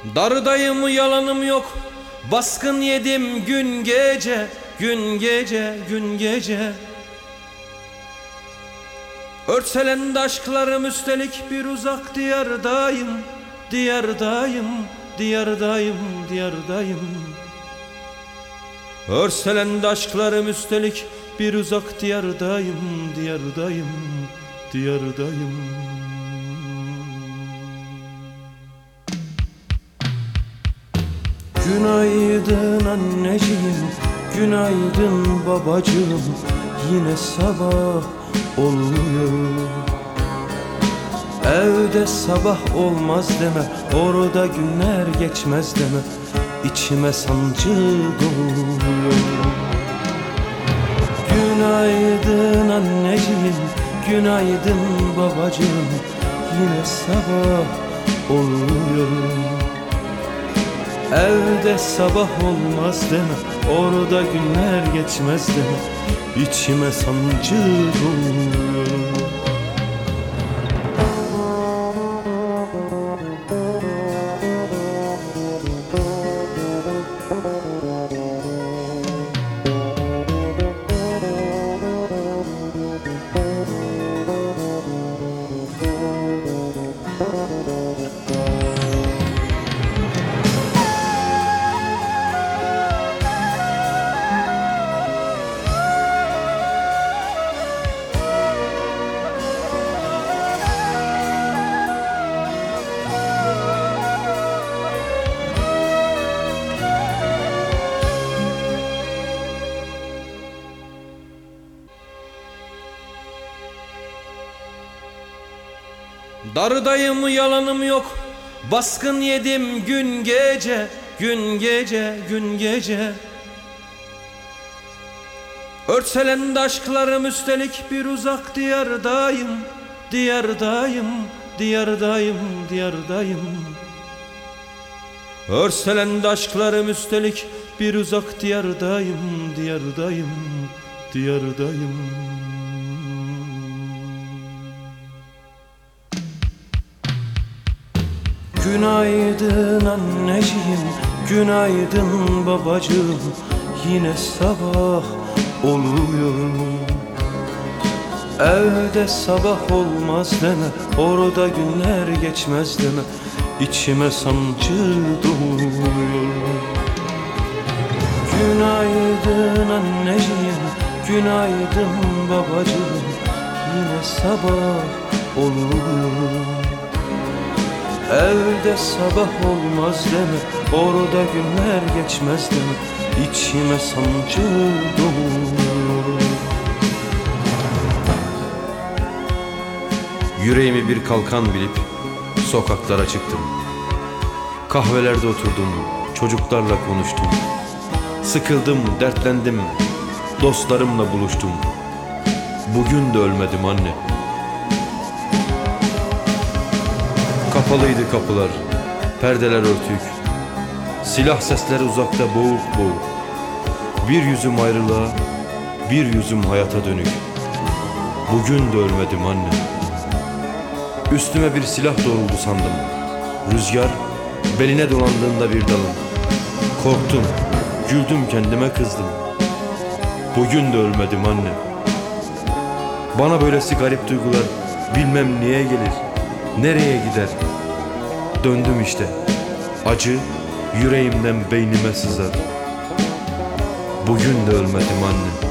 Darıdayım, yalanım yok. Baskın yedim gün gece, gün gece, gün gece. Örtselendi aşklarım, üstelik bir uzak diyardayım, diyardayım, diyardayım, diyardayım. Örselendi aşklarım, üstelik bir uzak diyardayım, diyardayım, diyardayım. Günaydın anneciğim, günaydın babacığım. Yine sabah oluyor. Evde sabah olmaz deme, orada günler geçmez deme. İçime sancı doluyor. Günaydın anneciğim, günaydın babacığım. Yine sabah oluyor. Evde sabah olmaz deme, orada günler geçmez deme. İçime sancı doluyor. Darıdayım, yalanım yok. Baskın yedim gün gece, gün gece, gün gece. Örtselendi aşklarım, üstelik bir uzak diyardayım, diyardayım, diyardayım, diyardayım. Örselendi aşklarım, üstelik bir uzak diyardayım, diyardayım, diyardayım. Günaydın anneciğim, günaydın babacığım. Yine sabah oluyor. Evde sabah olmaz deme, orada günler geçmez deme. İçime sancı doluyor. Günaydın anneciğim, günaydın babacığım. Yine sabah oluyor. Evde sabah olmaz deme, orada günler geçmez deme. İçime sancı doluyor. Yüreğimi bir kalkan bilip sokaklara çıktım. Kahvelerde oturdum, çocuklarla konuştum. Sıkıldım, dertlendim, dostlarımla buluştum. Bugün de ölmedim anne. Kapalıydı kapılar, perdeler örtük. Silah sesleri uzakta boğuk boğuk. Bir yüzüm ayrılığa, bir yüzüm hayata dönük. Bugün de ölmedim anne. Üstüme bir silah doğruldu sandım. Rüzgar beline dolandığında bir dalım. Korktum, güldüm, kendime kızdım. Bugün de ölmedim anne. Bana böylesi garip duygular bilmem niye gelir, nereye gider? Döndüm işte. Acı yüreğimden beynime sızar. Bugün de ölmedim anne.